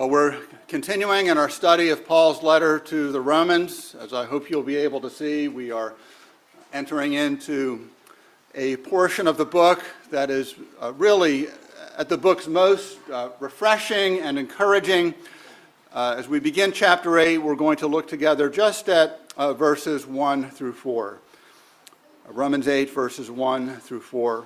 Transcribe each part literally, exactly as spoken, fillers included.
Well, we're continuing in our study of Paul's letter to the Romans. As I hope you'll be able to see, we are entering into a portion of the book that is uh, really at the book's most uh, refreshing and encouraging. Uh, as we begin chapter eight, we're going to look together just at uh, verses one through four. Romans eight, verses one through four.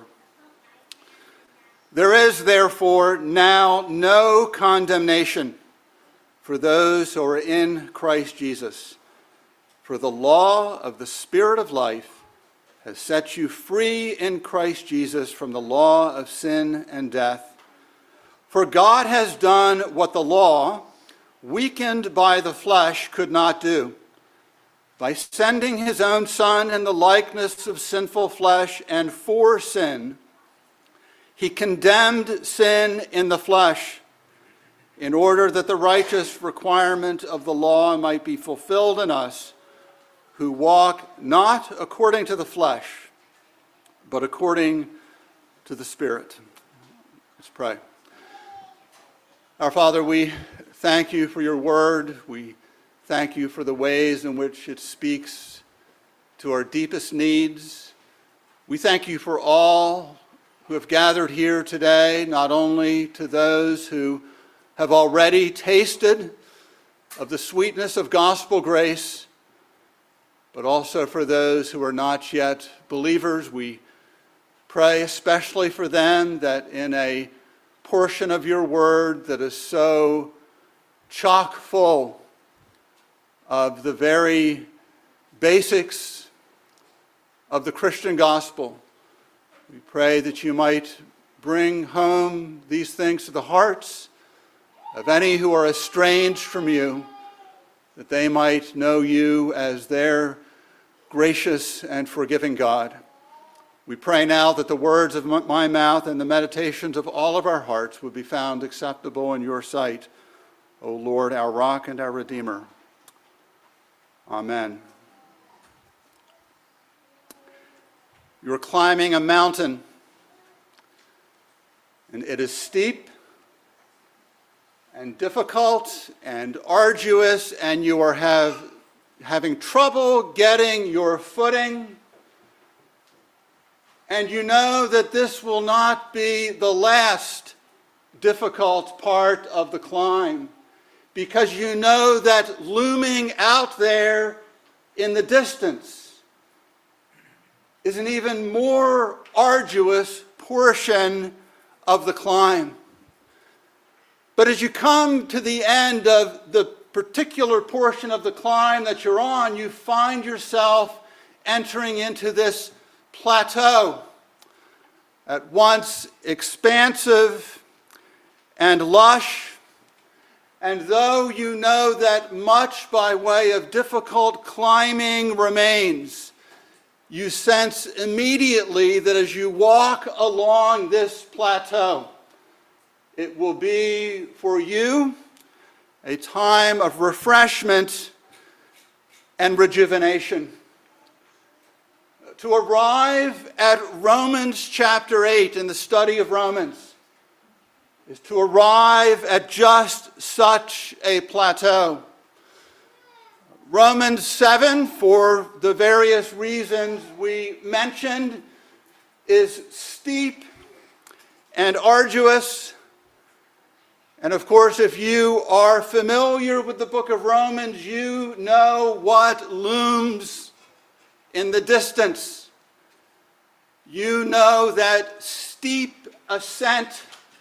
There is therefore now no condemnation for those who are in Christ Jesus. For the law of the Spirit of life has set you free in Christ Jesus from the law of sin and death. For God has done what the law, weakened by the flesh, could not do, by sending his own Son in the likeness of sinful flesh, and for sin, he condemned sin in the flesh, in order that the righteous requirement of the law might be fulfilled in us, who walk not according to the flesh, but according to the Spirit. Let's pray. Our Father, we thank you for your word. We thank you for the ways in which it speaks to our deepest needs. We thank you for all who have gathered here today, not only to those who have already tasted of the sweetness of gospel grace, but also for those who are not yet believers. We pray especially for them that in a portion of your word that is so chock full of the very basics of the Christian gospel, we pray that you might bring home these things to the hearts of any who are estranged from you, that they might know you as their gracious and forgiving God. We pray now that the words of my mouth and the meditations of all of our hearts would be found acceptable in your sight, O Lord, our rock and our Redeemer. Amen. You're climbing a mountain, and it is steep and difficult and arduous, and you are have, having trouble getting your footing. And you know that this will not be the last difficult part of the climb, because you know that looming out there in the distance is an even more arduous portion of the climb. But as you come to the end of the particular portion of the climb that you're on, you find yourself entering into this plateau, at once expansive and lush. And though you know that much by way of difficult climbing remains, you sense immediately that as you walk along this plateau, it will be for you a time of refreshment and rejuvenation. To arrive at Romans chapter eight in the study of Romans is to arrive at just such a plateau. Romans seven, for the various reasons we mentioned, is steep and arduous. And of course, if you are familiar with the book of Romans, you know what looms in the distance. You know that steep ascent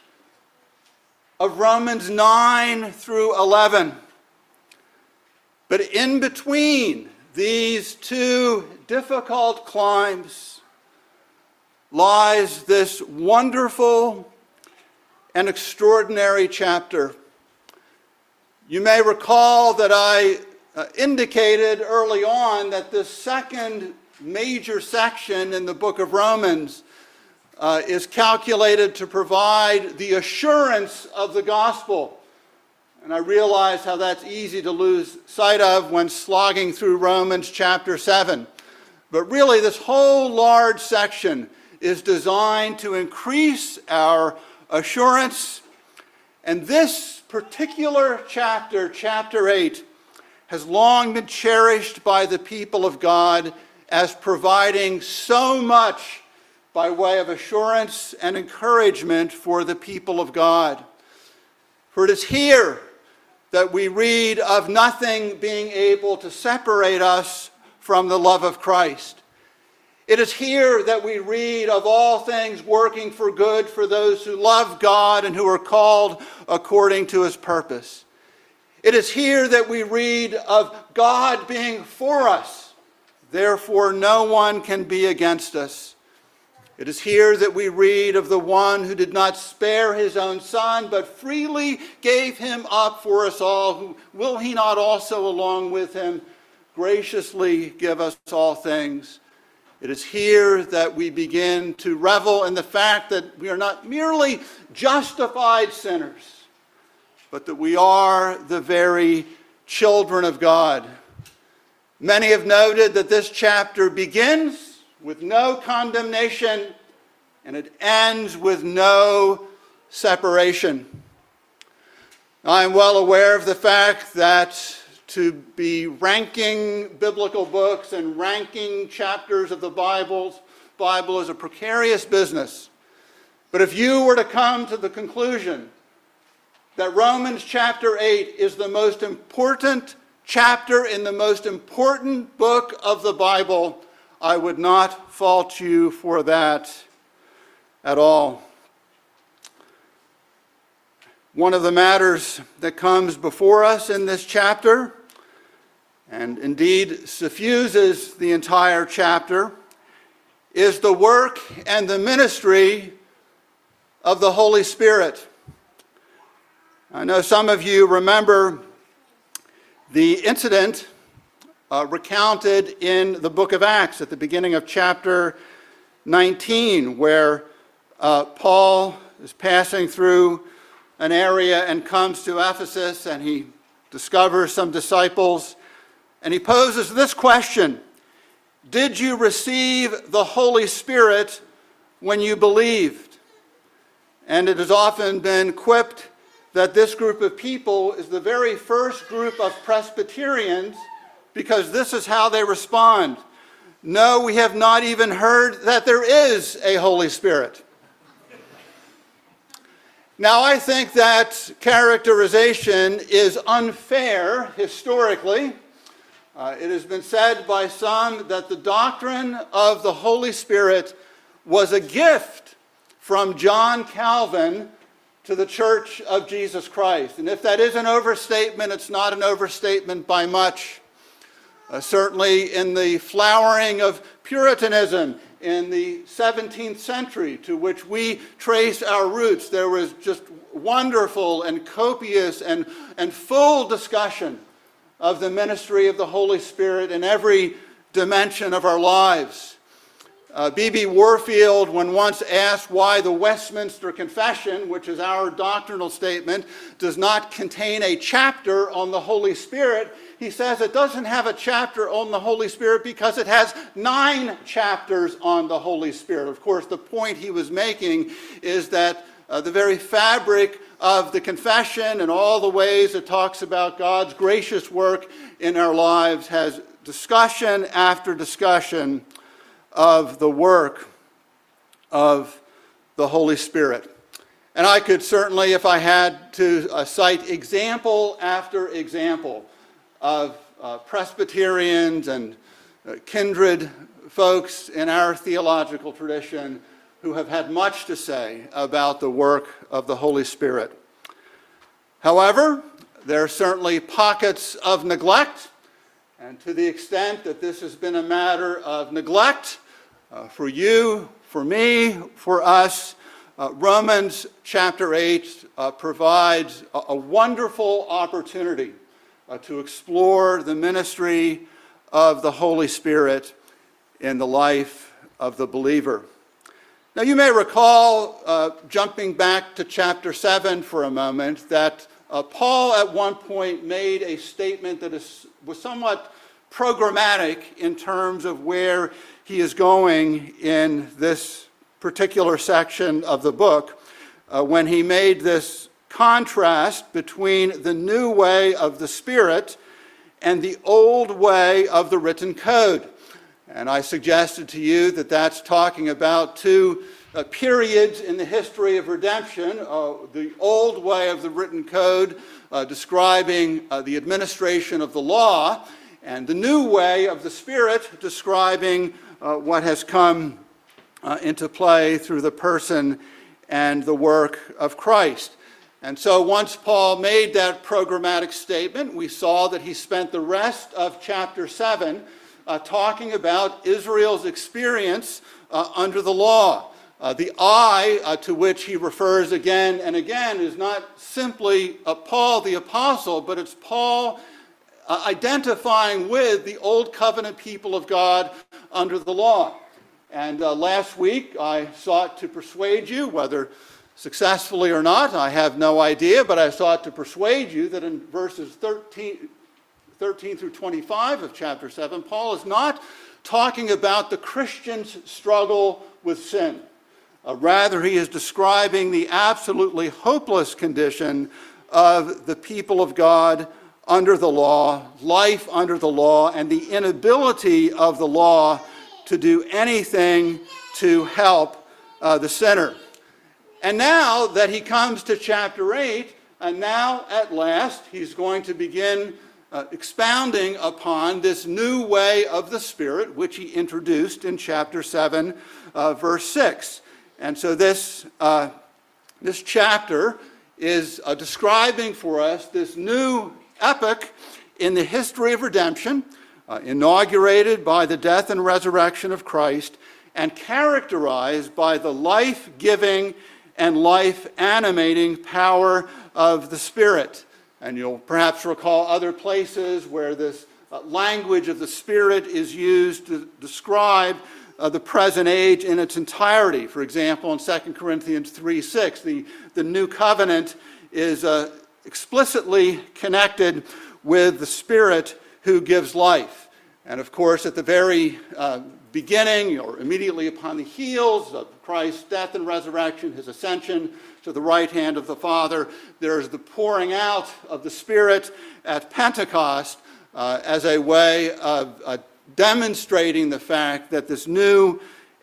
of Romans nine through eleven. But in between these two difficult climbs lies this wonderful and extraordinary chapter. You may recall that I uh, indicated early on that this second major section in the book of Romans uh, is calculated to provide the assurance of the gospel. And I realize how that's easy to lose sight of when slogging through Romans chapter seven. But really, this whole large section is designed to increase our assurance And this particular chapter, chapter eight, has long been cherished by the people of God as providing so much by way of assurance and encouragement for the people of God. For it is here that we read of nothing being able to separate us from the love of Christ. It is here that we read of all things working for good for those who love God and who are called according to his purpose. It is here that we read of God being for us, therefore no one can be against us. It is here that we read of the one who did not spare his own son, but freely gave him up for us all. Who will he not also, along with him, graciously give us all things? It is here that we begin to revel in the fact that we are not merely justified sinners, but that we are the very children of God. Many have noted that this chapter begins with no condemnation and it ends with no separation. I am well aware of the fact that to be ranking biblical books and ranking chapters of the Bible, Bible is a precarious business. But if you were to come to the conclusion that Romans chapter eight is the most important chapter in the most important book of the Bible, I would not fault you for that at all. One of the matters that comes before us in this chapter, and indeed suffuses the entire chapter, is the work and the ministry of the Holy Spirit. I know some of you remember the incident uh, recounted in the book of Acts at the beginning of chapter nineteen, where uh, Paul is passing through an area and comes to Ephesus, and he discovers some disciples, and he poses this question: did you receive the Holy Spirit when you believed? And it has often been quipped that this group of people is the very first group of Presbyterians, because this is how they respond: no, we have not even heard that there is a Holy Spirit. Now, I think that characterization is unfair historically. Uh, it has been said by some that the doctrine of the Holy Spirit was a gift from John Calvin to the Church of Jesus Christ. And if that is an overstatement, it's not an overstatement by much. Uh, certainly in the flowering of Puritanism in the seventeenth century, to which we trace our roots, there was just wonderful and copious and, and full discussion of the ministry of the Holy Spirit in every dimension of our lives. Uh, B B Warfield, when once asked why the Westminster Confession, which is our doctrinal statement, does not contain a chapter on the Holy Spirit, he says it doesn't have a chapter on the Holy Spirit because it has nine chapters on the Holy Spirit. Of course, the point he was making is that uh, the very fabric of the confession and all the ways it talks about God's gracious work in our lives has discussion after discussion of the work of the Holy Spirit. And I could certainly, if I had to, uh, cite example after example of uh, Presbyterians and uh, kindred folks in our theological tradition who have had much to say about the work of the Holy Spirit. However, there are certainly pockets of neglect, and to the extent that this has been a matter of neglect uh, for you, for me, for us, uh, Romans chapter eight uh, provides a, a wonderful opportunity uh, to explore the ministry of the Holy Spirit in the life of the believer. Now, you may recall, uh, jumping back to chapter seven for a moment, that uh, Paul at one point made a statement that is, was somewhat programmatic in terms of where he is going in this particular section of the book, uh, when he made this contrast between the new way of the Spirit and the old way of the written code. And I suggested to you that that's talking about two uh, periods in the history of redemption, uh, the old way of the written code uh, describing uh, the administration of the law, and the new way of the Spirit describing uh, what has come uh, into play through the person and the work of Christ. And so once Paul made that programmatic statement, we saw that he spent the rest of chapter seven uh, talking about Israel's experience uh, under the law. Uh, the I uh, to which he refers again and again is not simply uh, Paul the apostle, but it's Paul uh, identifying with the old covenant people of God under the law. And uh, last week I sought to persuade you, whether successfully or not, I have no idea, but I sought to persuade you that in verses thirteen, thirteen through twenty-five of chapter seven, Paul is not talking about the Christian's struggle with sin. Uh, rather, he is describing the absolutely hopeless condition of the people of God under the law, life under the law, and the inability of the law to do anything to help uh, the sinner. And now that he comes to chapter eight, and now at last he's going to begin uh, expounding upon this new way of the Spirit, which he introduced in chapter seven, uh, verse six. And so this, uh, this chapter is uh, describing for us this new epoch in the history of redemption, uh, inaugurated by the death and resurrection of Christ, and characterized by the life-giving and life-animating power of the Spirit. And you'll perhaps recall other places where this uh, language of the Spirit is used to describe uh, the present age in its entirety. For example, in Second Corinthians three six, the, the new covenant is uh, explicitly connected with the Spirit who gives life. And of course, at the very uh, beginning, or immediately upon the heels of Christ's death and resurrection, his ascension to the right hand of the Father, there's the pouring out of the Spirit at Pentecost uh, as a way of uh, demonstrating the fact that this new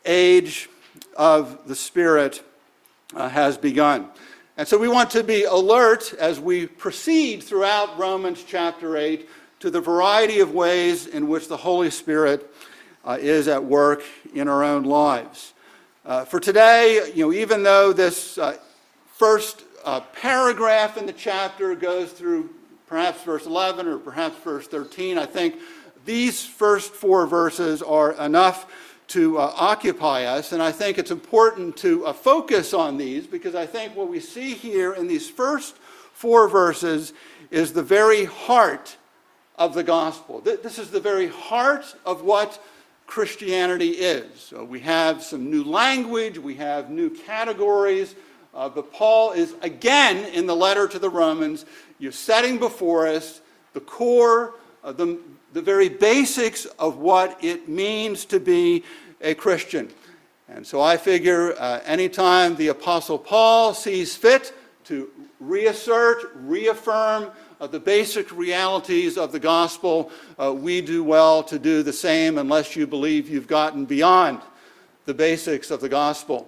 age of the Spirit uh, has begun. And so we want to be alert as we proceed throughout Romans chapter eight to the variety of ways in which the Holy Spirit uh, is at work in our own lives. Uh, for today, you know, even though this uh, first uh, paragraph in the chapter goes through perhaps verse eleven or perhaps verse thirteen, I think these first four verses are enough to uh, occupy us, and I think it's important to uh, focus on these, because I think what we see here in these first four verses is the very heart of the gospel. This is the very heart of what Christianity is. So we have some new language, we have new categories, uh, but Paul is again in the letter to the Romans, you're setting before us the core, uh, the, the very basics of what it means to be a Christian. And so I figure uh, anytime the Apostle Paul sees fit to reassert, reaffirm uh, the basic realities of the gospel, uh, we do well to do the same, unless you believe you've gotten beyond the basics of the gospel.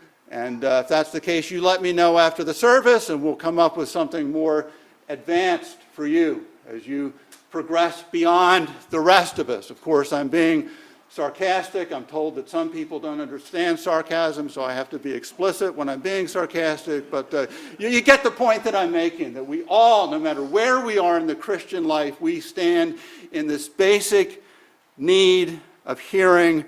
And uh, if that's the case, you let me know after the service, and we'll come up with something more advanced for you as you progress beyond the rest of us. Of course, I'm being sarcastic. I'm told that some people don't understand sarcasm, so I have to be explicit when I'm being sarcastic. But uh, you, you get the point that I'm making, that we all, no matter where we are in the Christian life, we stand in this basic need of hearing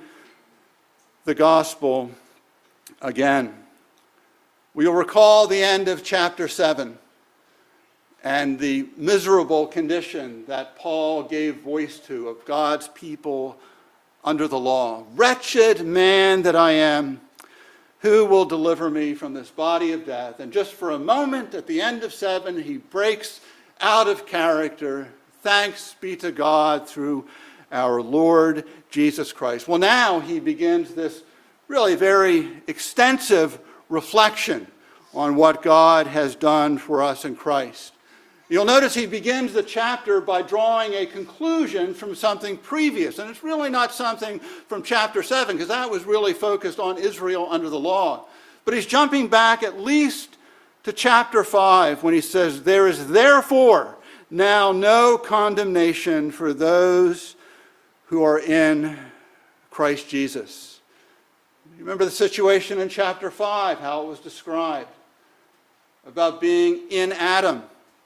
the gospel again. We'll recall the end of chapter seven and the miserable condition that Paul gave voice to of God's people under the law. Wretched man that I am, who will deliver me from this body of death? And just for a moment at the end of seven, he breaks out of character. Thanks be to God through our Lord Jesus Christ. Well, now he begins this really very extensive reflection on what God has done for us in Christ. You'll notice he begins the chapter by drawing a conclusion from something previous. And it's really not something from chapter seven, because that was really focused on Israel under the law. But he's jumping back at least to chapter five when he says, "There is therefore now no condemnation for those who are in Christ Jesus." You remember the situation in chapter five, how it was described, about being in Adam,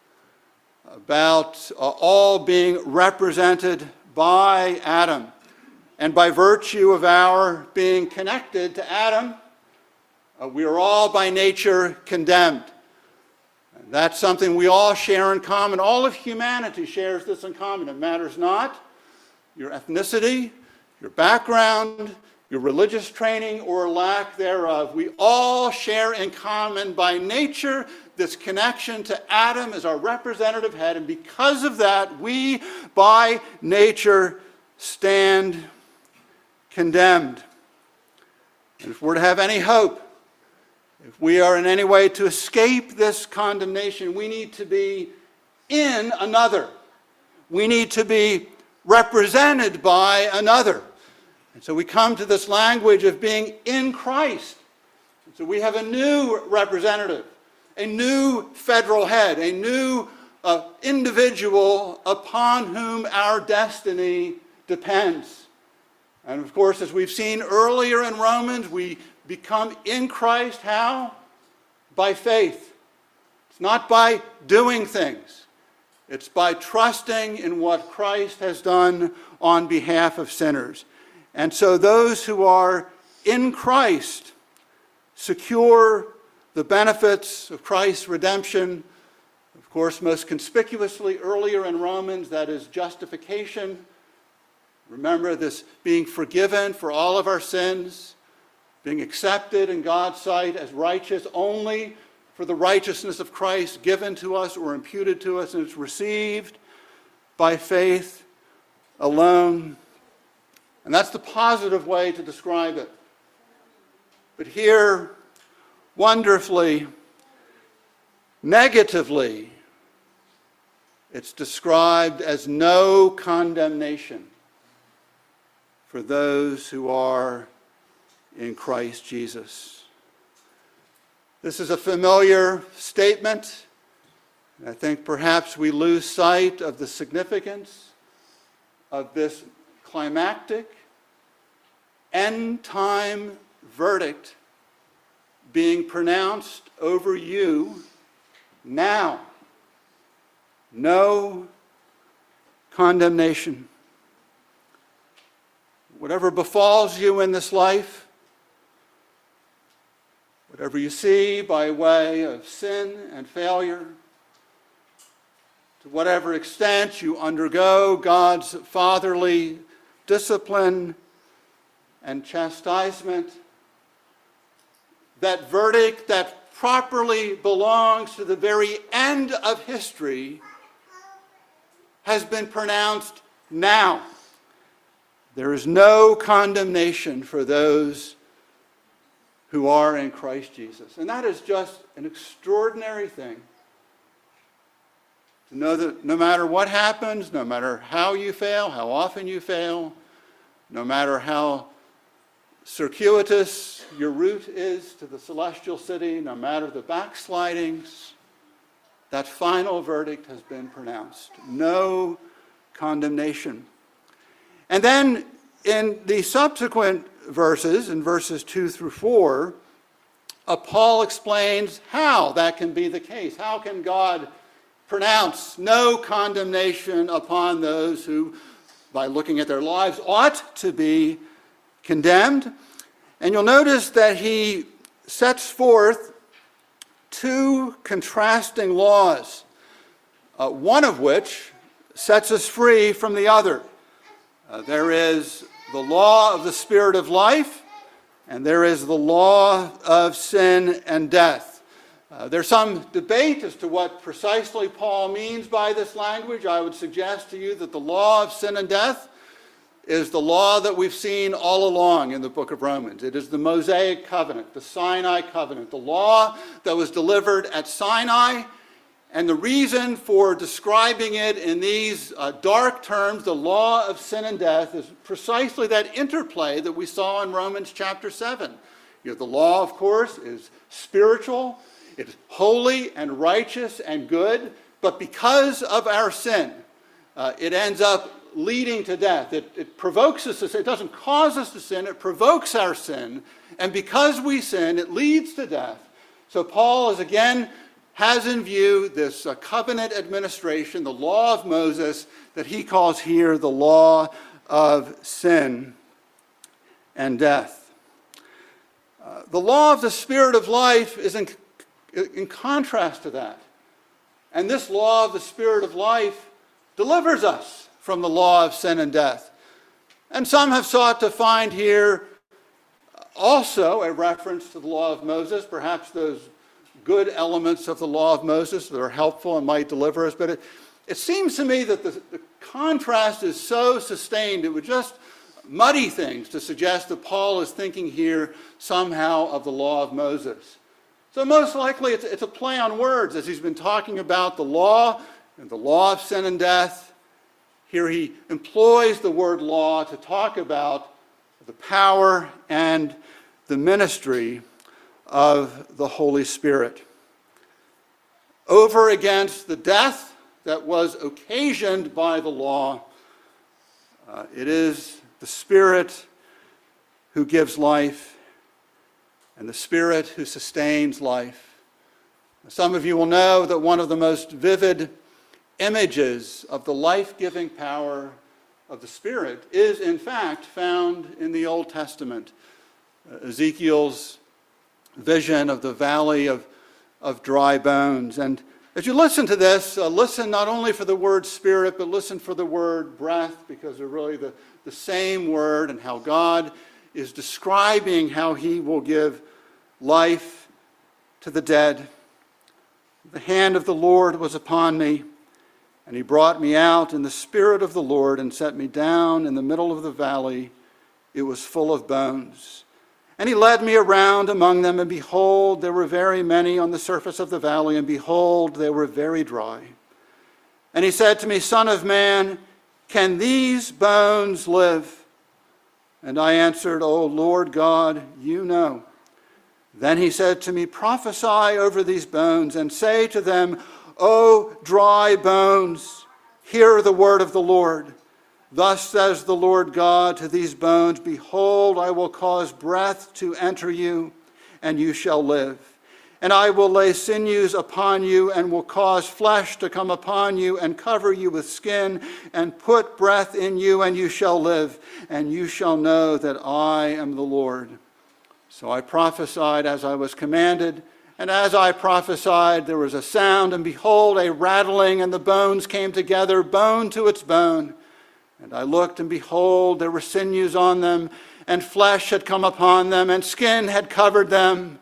about uh, all being represented by Adam. And by virtue of our being connected to Adam, uh, we are all by nature condemned. And that's something we all share in common. All of humanity shares this in common. It matters not your ethnicity, your background, your religious training or lack thereof. We all share in common by nature this connection to Adam as our representative head, and because of that, we by nature stand condemned. And if we're to have any hope, if we are in any way to escape this condemnation, we need to be in another. We need to be represented by another. And so we come to this language of being in Christ. And so we have a new representative, a new federal head, a new uh, individual upon whom our destiny depends. And of course, as we've seen earlier in Romans, we become in Christ how? By faith. It's not by doing things. It's by trusting in what Christ has done on behalf of sinners. And so those who are in Christ secure the benefits of Christ's redemption. Of course, most conspicuously earlier in Romans, that is justification. Remember this being forgiven for all of our sins, being accepted in God's sight as righteous only for the righteousness of Christ given to us or imputed to us, and it's received by faith alone. And that's the positive way to describe it. But here, wonderfully, negatively, it's described as no condemnation for those who are in Christ Jesus. This is a familiar statement, and I think perhaps we lose sight of the significance of this climactic end-time verdict being pronounced over you now. No condemnation. Whatever befalls you in this life, whatever you see by way of sin and failure, to whatever extent you undergo God's fatherly discipline and chastisement, that verdict that properly belongs to the very end of history has been pronounced now. There is no condemnation for those who are in Christ Jesus. And that is just an extraordinary thing. To know that no matter what happens, no matter how you fail, how often you fail, no matter how circuitous your route is to the celestial city, no matter the backslidings, that final verdict has been pronounced. No condemnation. And then in the subsequent verses, in verses two through four, uh, Paul explains how that can be the case. How can God pronounce no condemnation upon those who, by looking at their lives, ought to be condemned? And you'll notice that he sets forth two contrasting laws, uh, one of which sets us free from the other. Uh, there is the law of the Spirit of life, and there is the law of sin and death. Uh, there's some debate as to what precisely Paul means by this language. I would suggest to you that the law of sin and death is the law that we've seen all along in the book of Romans. It is the Mosaic covenant, the Sinai covenant, the law that was delivered at Sinai. And the reason for describing it in these uh, dark terms, the law of sin and death, is precisely that interplay that we saw in Romans chapter seven. You know, the law, of course, is spiritual, it is holy and righteous and good, but because of our sin, uh, it ends up leading to death. It, it provokes us to sin. It doesn't cause us to sin, it provokes our sin, and because we sin, it leads to death. So Paul is again has in view this uh, covenant administration, the law of Moses, that he calls here the law of sin and death. Uh, the law of the Spirit of life is in, in contrast to that. And this law of the Spirit of life delivers us from the law of sin and death. And some have sought to find here also a reference to the law of Moses, perhaps those good elements of the law of Moses that are helpful and might deliver us. But it, it seems to me that the, the contrast is so sustained, it would just muddy things to suggest that Paul is thinking here somehow of the law of Moses. So most likely it's, it's a play on words as he's been talking about the law and the law of sin and death. Here he employs the word law to talk about the power and the ministry of the Holy Spirit. Over against the death that was occasioned by the law, uh, it is the Spirit who gives life and the Spirit who sustains life. Some of you will know that one of the most vivid images of the life-giving power of the Spirit is in fact found in the Old Testament. Uh, Ezekiel's vision of the valley of, of dry bones. And as you listen to this, uh, listen not only for the word spirit, but listen for the word breath, because they're really the, the same word, and how God is describing how he will give life to the dead. The hand of the Lord was upon me, and he brought me out in the spirit of the Lord and set me down in the middle of the valley. It was full of bones. And he led me around among them, and behold, there were very many on the surface of the valley, and behold, they were very dry. And he said to me, Son of man, can these bones live? And I answered, O Lord God, you know. Then he said to me, Prophesy over these bones, and say to them, O dry bones, hear the word of the Lord. Thus says the Lord God to these bones, Behold, I will cause breath to enter you, and you shall live. And I will lay sinews upon you, and will cause flesh to come upon you, and cover you with skin, and put breath in you, and you shall live. And you shall know that I am the Lord. So I prophesied as I was commanded, and as I prophesied, there was a sound, and behold, a rattling, and the bones came together, bone to its bone. And I looked, and behold, there were sinews on them, and flesh had come upon them, and skin had covered them,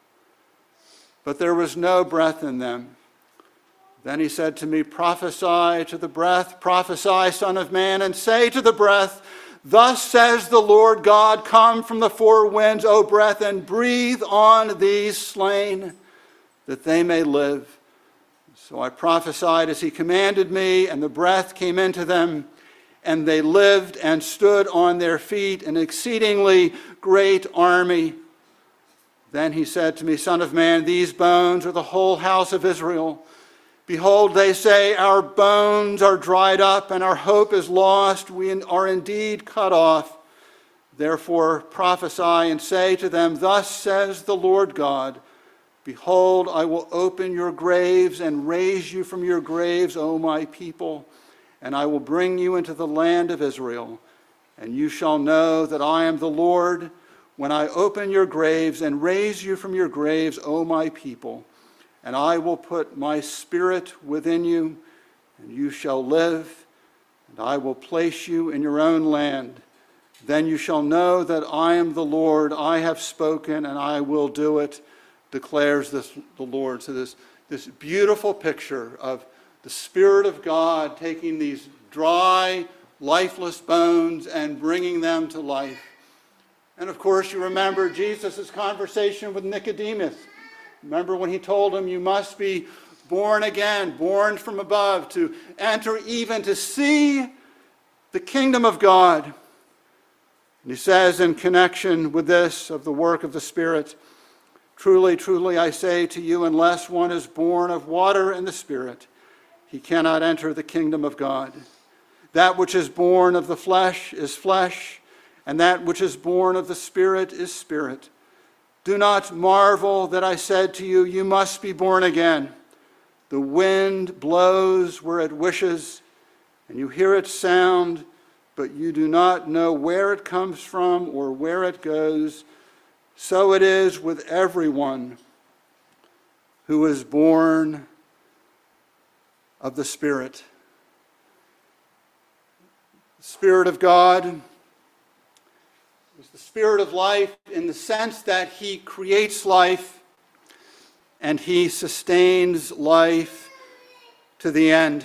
but there was no breath in them. Then he said to me, Prophesy to the breath, prophesy, Son of man, and say to the breath, Thus says the Lord God, Come from the four winds, O breath, and breathe on these slain, that they may live. So I prophesied as he commanded me, and the breath came into them, and they lived and stood on their feet, an exceedingly great army. Then he said to me, Son of man, these bones are the whole house of Israel. Behold, they say, Our bones are dried up, and our hope is lost. We are indeed cut off. Therefore prophesy and say to them, Thus says the Lord God, Behold, I will open your graves and raise you from your graves, O my people, and I will bring you into the land of Israel. And you shall know that I am the Lord, when I open your graves and raise you from your graves, O my people. And I will put my spirit within you, and you shall live, and I will place you in your own land. Then you shall know that I am the Lord. I have spoken, and I will do it, declares this, the Lord. So this, this beautiful picture of the Spirit of God taking these dry lifeless bones and bringing them to life. And of course, you remember Jesus' conversation with Nicodemus. Remember when he told him, you must be born again, born from above, to enter even to see the kingdom of God. And he says in connection with this of the work of the Spirit, truly, truly, I say to you, unless one is born of water and the Spirit, he cannot enter the kingdom of God. That which is born of the flesh is flesh, and that which is born of the Spirit is spirit. Do not marvel that I said to you, you must be born again. The wind blows where it wishes, and you hear its sound, but you do not know where it comes from or where it goes. So it is with everyone who is born of the Spirit. The Spirit of God is the Spirit of life in the sense that he creates life and he sustains life to the end.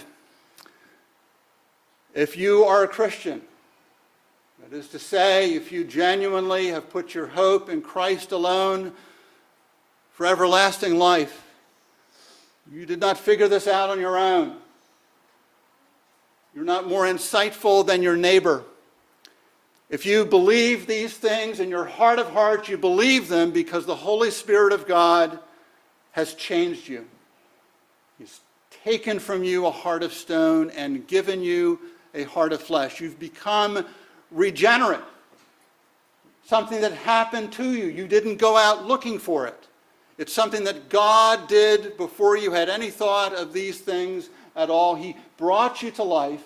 If you are a Christian, that is to say, if you genuinely have put your hope in Christ alone for everlasting life, you did not figure this out on your own. You're not more insightful than your neighbor. If you believe these things in your heart of hearts, you believe them because the Holy Spirit of God has changed you. He's taken from you a heart of stone and given you a heart of flesh. You've become regenerate. Something that happened to you. You didn't go out looking for it. It's something that God did before you had any thought of these things at all. He brought you to life.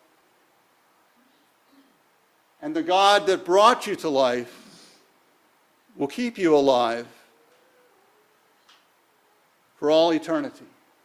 And the God that brought you to life will keep you alive for all eternity.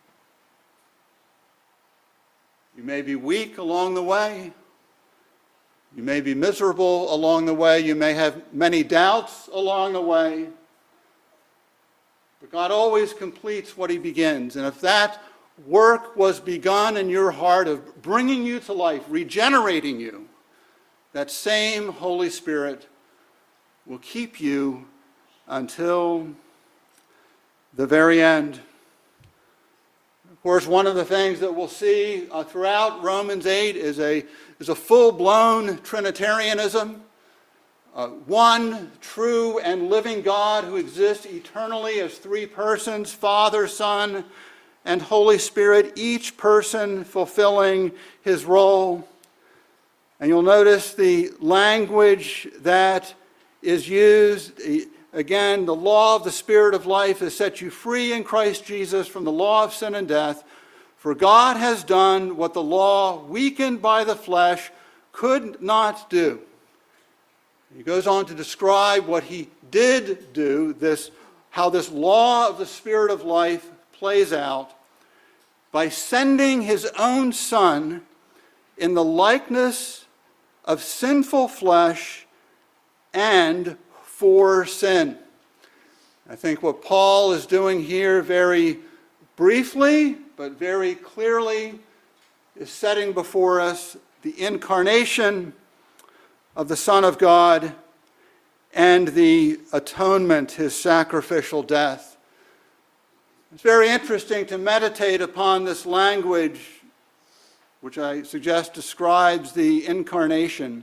You may be weak along the way. You may be miserable along the way. You may have many doubts along the way. But God always completes what he begins. And if that work was begun in your heart of bringing you to life, regenerating you, that same Holy Spirit will keep you until the very end. Of course, one of the things that we'll see uh, throughout Romans eight is a, is a full-blown Trinitarianism. Uh, one true and living God who exists eternally as three persons, Father, Son, and Holy Spirit, each person fulfilling his role. And you'll notice the language that is used. Again, the law of the Spirit of life has set you free in Christ Jesus from the law of sin and death. For God has done what the law, weakened by the flesh, could not do. He goes on to describe what he did do, this, how this law of the Spirit of life plays out by sending his own Son in the likeness of sinful flesh and for sin. I think what Paul is doing here very briefly, but very clearly, is setting before us the incarnation of the Son of God and the atonement, his sacrificial death. It's very interesting to meditate upon this language, which I suggest describes the incarnation.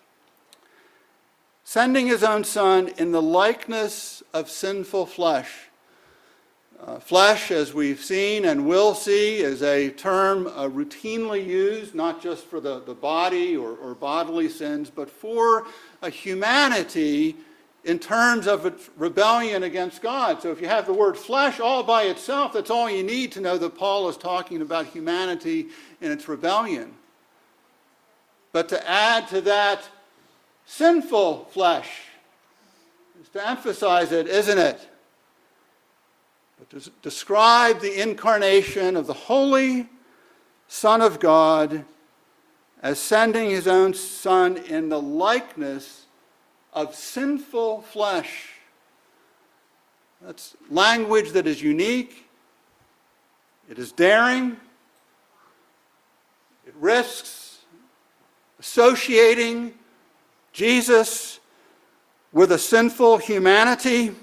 Sending his own Son in the likeness of sinful flesh. Uh, flesh, as we've seen and will see, is a term uh, routinely used, not just for the, the body or, or bodily sins, but for a humanity in terms of its rebellion against God. So if you have the word flesh all by itself, that's all you need to know that Paul is talking about humanity in its rebellion. But to add to that sinful flesh is to emphasize it, isn't it? But to describe the incarnation of the Holy Son of God as sending his own Son in the likeness of sinful flesh. That's language that is unique. It is daring. It risks a associating Jesus with a sinful humanity.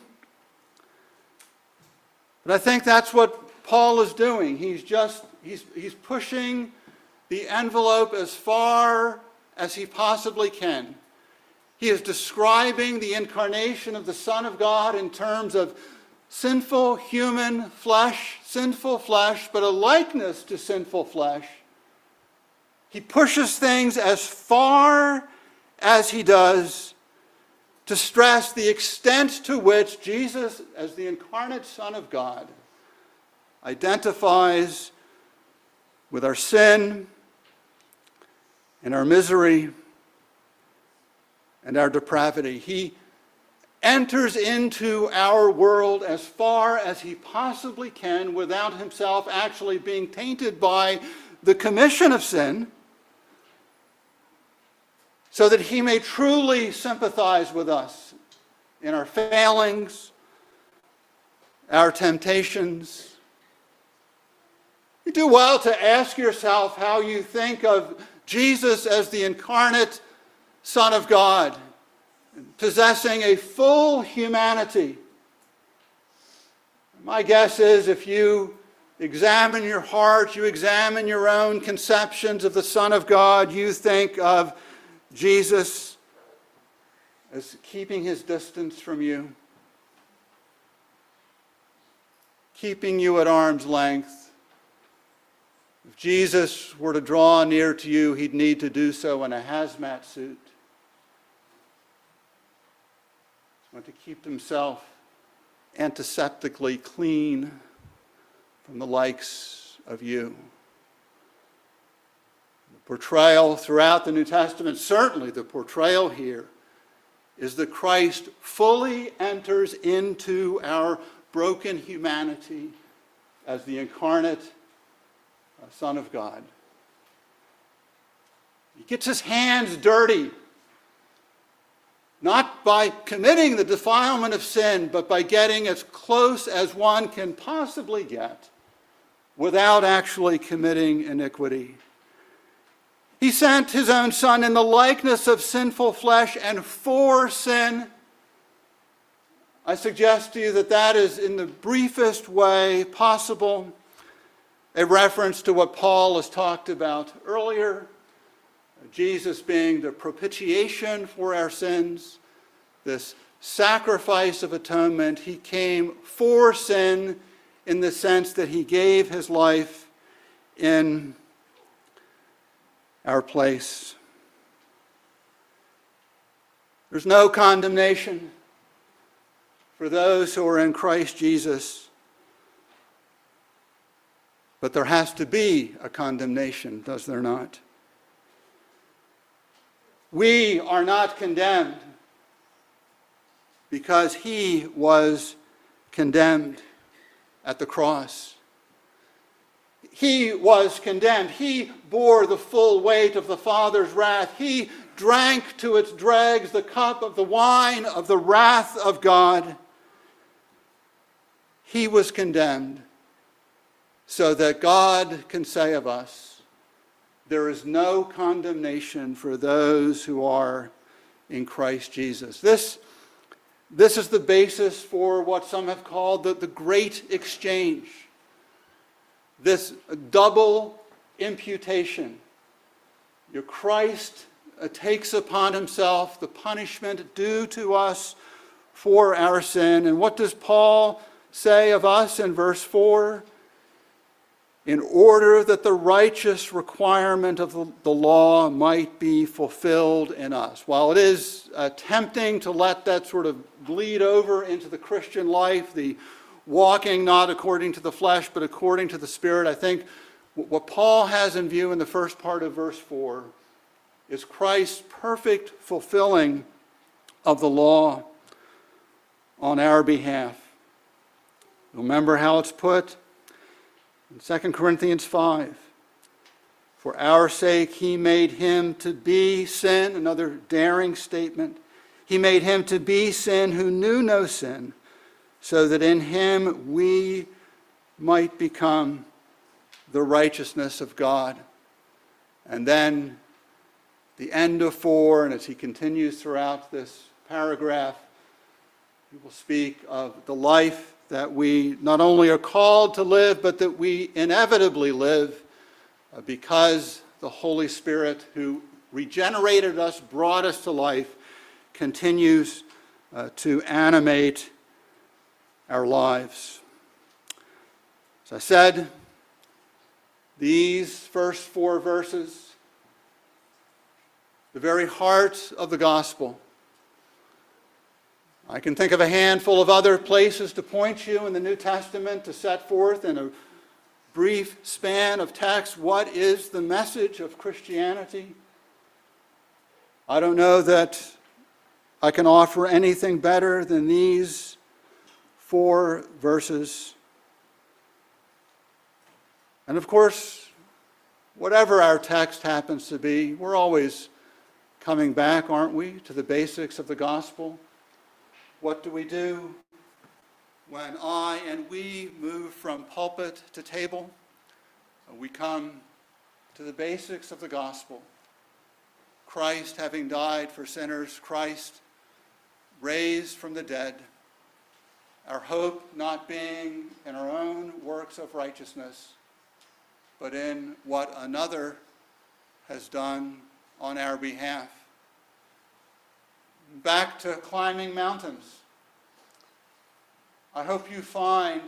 But I think that's what Paul is doing. He's just, he's, he's pushing the envelope as far as he possibly can. He is describing the incarnation of the Son of God in terms of sinful human flesh, sinful flesh, but a likeness to sinful flesh. He pushes things as far as he does to stress the extent to which Jesus, as the incarnate Son of God, identifies with our sin and our misery and our depravity. He enters into our world as far as he possibly can without himself actually being tainted by the commission of sin, so that he may truly sympathize with us in our failings, our temptations. You do well to ask yourself how you think of Jesus as the incarnate Son of God, possessing a full humanity. My guess is if you examine your heart, you examine your own conceptions of the Son of God, you think of Jesus as keeping his distance from you, keeping you at arm's length. If Jesus were to draw near to you, he'd need to do so in a hazmat suit. He's going to keep himself antiseptically clean from the likes of you. The portrayal throughout the New Testament, certainly the portrayal here, is that Christ fully enters into our broken humanity as the incarnate Son of God. He gets his hands dirty, not by committing the defilement of sin, but by getting as close as one can possibly get without actually committing iniquity. He sent his own Son in the likeness of sinful flesh and for sin. I suggest to you that that is, in the briefest way possible, a reference to what Paul has talked about earlier, Jesus being the propitiation for our sins, this sacrifice of atonement. He came for sin in the sense that he gave his life in our place. There's no condemnation for those who are in Christ Jesus, but there has to be a condemnation, does there not? We are not condemned because he was condemned at the cross. He was condemned. He bore the full weight of the Father's wrath. He drank to its dregs the cup of the wine of the wrath of God. He was condemned so that God can say of us, there is no condemnation for those who are in Christ Jesus. This, this is the basis for what some have called the, the great exchange. This double imputation. Your Christ uh, takes upon himself the punishment due to us for our sin. And what does Paul say of us in verse four? In order that the righteous requirement of the, the law might be fulfilled in us. While it is uh, tempting to let that sort of bleed over into the Christian life, the walking not according to the flesh, but according to the Spirit, I think what Paul has in view in the first part of verse four is Christ's perfect fulfilling of the law on our behalf. Remember how it's put in Second Corinthians five. For our sake he made him to be sin, another daring statement. He made him to be sin who knew no sin, so that in him we might become the righteousness of God. And then the end of four, and as he continues throughout this paragraph, he will speak of the life that we not only are called to live, but that we inevitably live uh, because the Holy Spirit, who regenerated us, brought us to life, continues uh, to animate our lives. As I said, these first four verses, the very heart of the gospel. I can think of a handful of other places to point you in the New Testament to set forth in a brief span of text what is the message of Christianity. I don't know that I can offer anything better than these four verses. And of course, whatever our text happens to be, we're always coming back, aren't we, to the basics of the gospel. What do we do when I and we move from pulpit to table? We come to the basics of the gospel. Christ having died for sinners, Christ raised from the dead, our hope not being in our own works of righteousness, but in what another has done on our behalf. Back to climbing mountains. I hope you find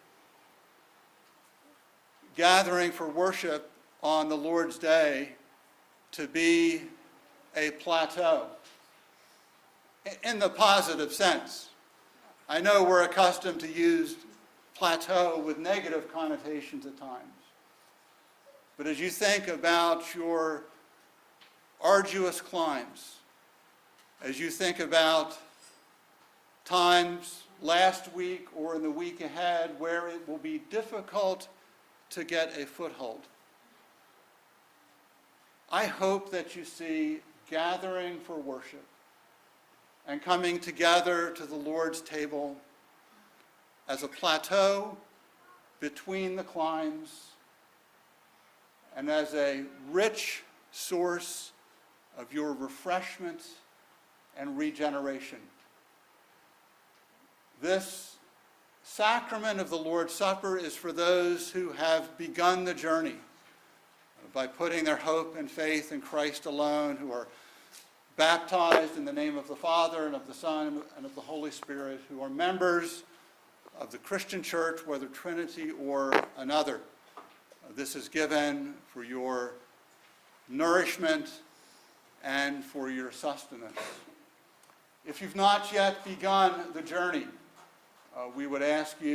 gathering for worship on the Lord's Day to be a plateau, in the positive sense. I know we're accustomed to use plateau with negative connotations at times. But as you think about your arduous climbs, as you think about times last week or in the week ahead where it will be difficult to get a foothold, I hope that you see gathering for worship and coming together to the Lord's table as a plateau between the climbs and as a rich source of your refreshment and regeneration. This sacrament of the Lord's Supper is for those who have begun the journey by putting their hope and faith in Christ alone, who are baptized in the name of the Father and of the Son and of the Holy Spirit, who are members of the Christian church, whether Trinity or another. This is given for your nourishment and for your sustenance. If you've not yet begun the journey, uh, we would ask you